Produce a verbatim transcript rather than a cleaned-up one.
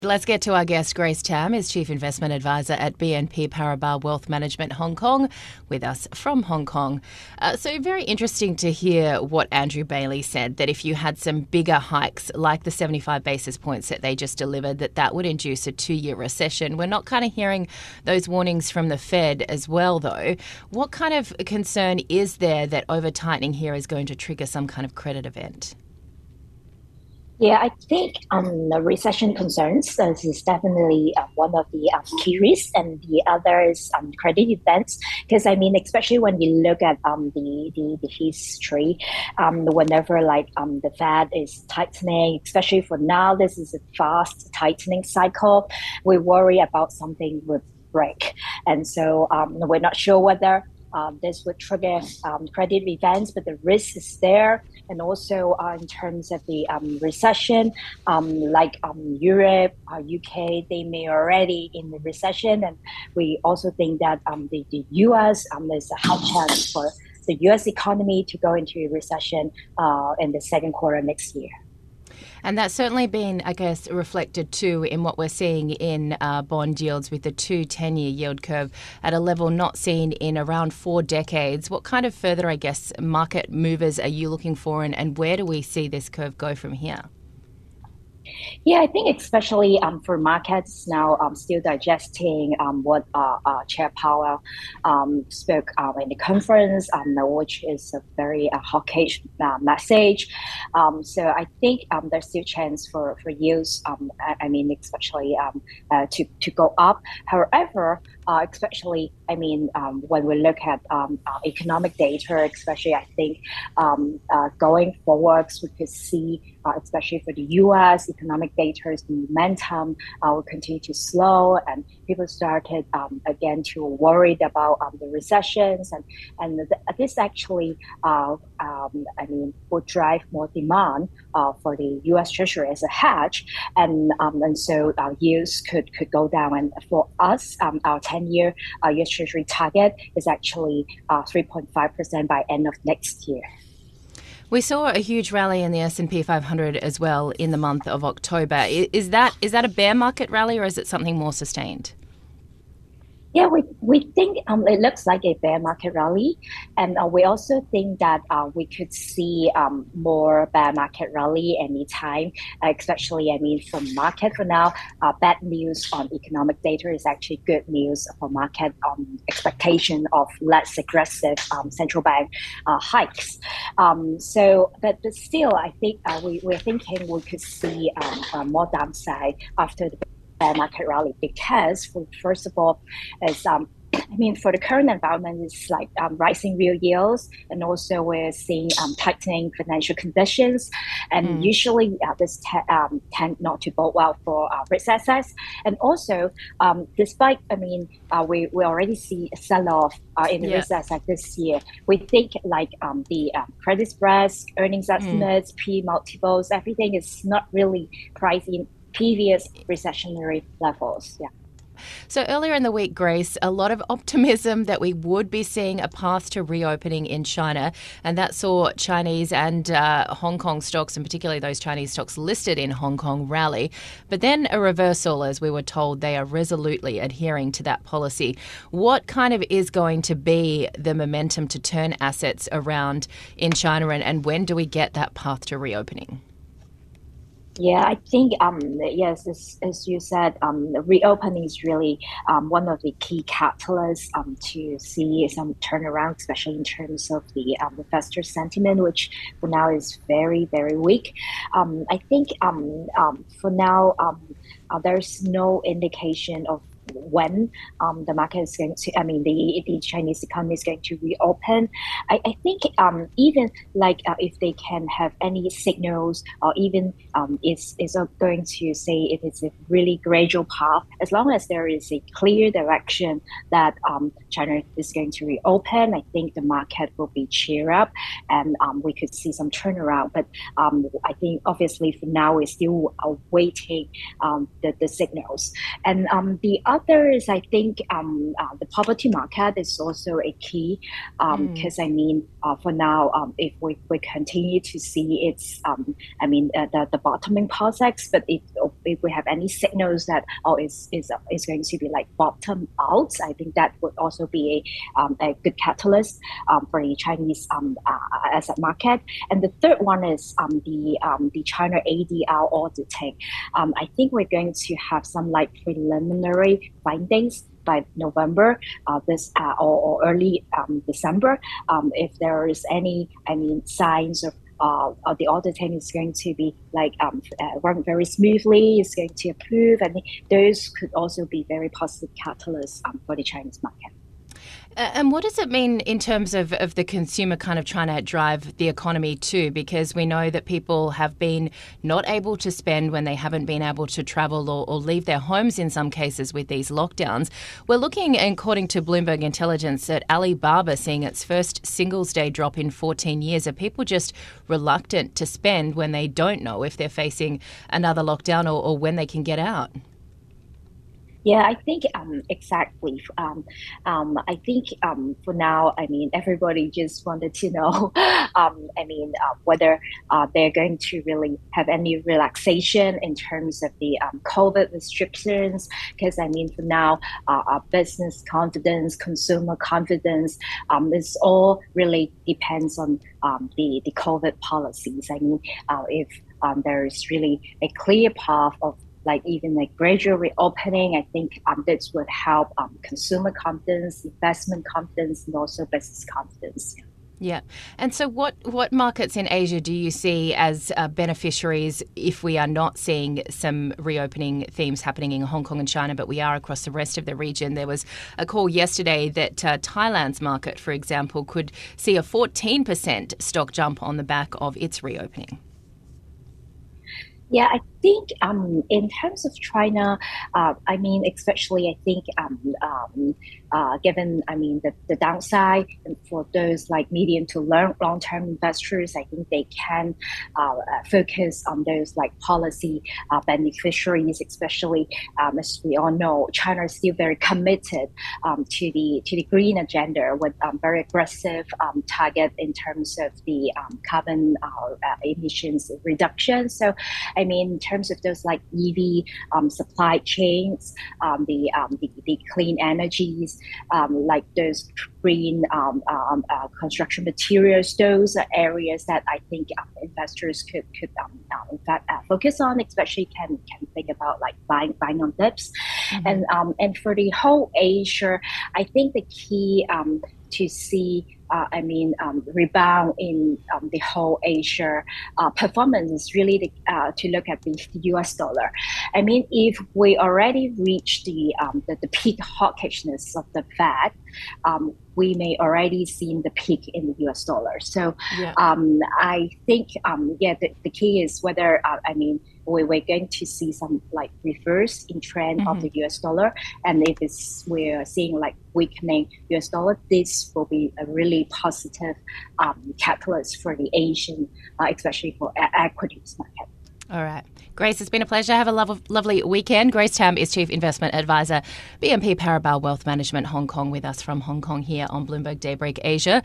Let's get to our guest. Grace Tam is Chief Investment Advisor at B N P Paribas Wealth Management Hong Kong, with us from Hong Kong. Uh, so very interesting to hear what Andrew Bailey said, that if you had some bigger hikes like the seventy-five basis points that they just delivered, that that would induce a two-year recession. We're not kind of hearing those warnings from the Fed as well, though. What kind of concern is there that over-tightening here is going to trigger some kind of credit event? Yeah, I think um, the recession concerns uh, is definitely uh, one of the um, key risks, and the other is um, credit events. Because I mean, especially when you look at um, the, the the history, um, whenever like um, the Fed is tightening, especially for now, this is a fast tightening cycle. We worry about something would break, and so um, we're not sure whether um, this would trigger um, credit events, but the risk is there. And also uh, in terms of the um, recession, um, like um, Europe, uh, U K, they may already in the recession. And we also think that um, the, the U S, um, there's a high chance for the U S economy to go into a recession uh, in the second quarter next year. And that's certainly been, I guess, reflected too in what we're seeing in uh, bond yields, with the two ten-year yield curve at a level not seen in around four decades. What kind of further, I guess, market movers are you looking for, and, and where do we see this curve go from here? Yeah, I think especially um, for markets now, um, still digesting um, what uh, uh, Chair Powell um, spoke um, in the conference, um, which is a very uh, hawkish uh, message. Um, so I think um, there's still chance for for yields. Um, I, I mean, especially um, uh, to to go up. However, uh, especially I mean, um, when we look at um, uh, economic data, especially I think um, uh, going forwards, we could see, uh, especially for the U S economic data, the momentum uh, will continue to slow, and people started um, again to worried about um, the recessions, and and th- this actually, uh, um, I mean, will drive more demand uh, for the U S Treasury as a hedge, and um, and so our yields could could go down. And for us, um, our ten-year uh, U S Treasury target is actually uh, three point five percent by end of next year. We saw a huge rally in the S and P five hundred as well in the month of October. Is that is that a bear market rally, or is it something more sustained? Yeah, we, we think um, it looks like a bear market rally. And uh, we also think that uh, we could see um, more bear market rally anytime, uh, especially, I mean, for market for now, uh, bad news on economic data is actually good news for market um, expectation of less aggressive um, central bank uh, hikes. Um, so, but, but still, I think uh, we, we're thinking we could see um, uh, more downside after the bear market rally, because for, first of all, is um, I mean, for the current environment, it's like um, rising real yields, and also we're seeing um, tightening financial conditions, and Mm. usually uh, this te- um, tend not to bode well for uh, risk assets. And also, um, despite I mean, uh, we we already see a sell-off uh, in the Yeah. risk asset this year. We think like um, the uh, credit spreads, earnings Mm. estimates, P multiples, everything is not really pricing previous recessionary levels. Yeah. So earlier in the week, Grace, a lot of optimism that we would be seeing a path to reopening in China, and that saw Chinese and uh, Hong Kong stocks, and particularly those Chinese stocks listed in Hong Kong, rally. But then a reversal, as we were told they are resolutely adhering to that policy. What kind of is going to be the momentum to turn assets around in China, and, and when do we get that path to reopening? Yeah, I think um yes, as, as you said, um the reopening is really um one of the key catalysts um to see some turnaround, especially in terms of the um investor sentiment, which for now is very very weak. Um, I think um um for now um uh, there's no indication of when um, the market is going to, I mean, the, the Chinese economy is going to reopen. I, I think um, even like uh, if they can have any signals, or even um, is is going to say it is a really gradual path, as long as there is a clear direction that um, China is going to reopen, I think the market will be cheer up, and um, we could see some turnaround. But um, I think obviously for now we're still awaiting um, the, the signals. And um, the other out there is, I think, um, uh, the property market is also a key because, um, Mm. I mean, uh, for now, um, if we, we continue to see it's, um, I mean, uh, the, the bottoming process, but if, if we have any signals that, oh, it's, it's, uh, it's going to be like bottom out, I think that would also be a, um, a good catalyst um, for the Chinese um, uh, asset market. And the third one is um, the, um, the China A D R auditing. Um, I think we're going to have some like preliminary findings by November, uh, this uh, or, or early um, December. Um, if there is any, I mean, signs of uh, uh, the auditing is going to be like um, uh, run very smoothly, it's going to approve, and those could also be very positive catalysts um, for the Chinese market. Uh, and what does it mean in terms of, of the consumer kind of trying to drive the economy too? Because we know that people have been not able to spend when they haven't been able to travel or, or leave their homes in some cases with these lockdowns. We're looking, according to Bloomberg Intelligence, at Alibaba seeing its first Singles Day drop in fourteen years. Are people just reluctant to spend when they don't know if they're facing another lockdown or, or when they can get out? Yeah, I think um, exactly. Um, um, I think um, for now, I mean, everybody just wanted to know, um, I mean, uh, whether uh, they're going to really have any relaxation in terms of the um, COVID restrictions. Because I mean, for now, uh, our business confidence, consumer confidence, um, it's all really depends on um, the the COVID policies. I mean, uh, if um, there is really a clear path of like even like gradual reopening, I think um, this would help um, consumer confidence, investment confidence, and also business confidence. Yeah. And so what, what markets in Asia do you see as uh, beneficiaries if we are not seeing some reopening themes happening in Hong Kong and China, but we are across the rest of the region? There was a call yesterday that uh, Thailand's market, for example, could see a fourteen percent stock jump on the back of its reopening. Yeah, I think um, in terms of China, uh, I mean, especially I think um, um, uh, given, I mean, the, the downside and for those like medium to long, long-term investors, I think they can uh, focus on those like policy uh, beneficiaries, especially um, as we all know, China is still very committed um, to the to the green agenda with um, very aggressive um, target in terms of the um, carbon uh, uh, emissions reduction. So, I mean, in terms of those like E V um, supply chains, um, the, um, the the clean energies, um, like those green um, um, uh, construction materials, those are areas that I think um, investors could could um, uh, in fact uh, focus on, especially can can think about like buying buying on dips, mm-hmm. and um, and for the whole Asia, I think the key um, to see. Uh, I mean, um, rebound in um, the whole Asia uh, performance is really the, uh, to look at the U S dollar. I mean, if we already reached the um, the, the peak hawkishness of the Fed, um, we may already seen the peak in the U S dollar. So yeah. um, I think, um, yeah, the, the key is whether, uh, I mean, we, we're going to see some like reverse in trend mm-hmm. of the U S dollar. And if it's, we're seeing like weakening U S dollar, this will be a really positive um, catalyst for the Asian, uh, especially for a- equities market. All right. Grace, it's been a pleasure. Have a lo- lovely weekend. Grace Tam is Chief Investment Advisor, B N P Paribas Wealth Management Hong Kong, with us from Hong Kong here on Bloomberg Daybreak Asia.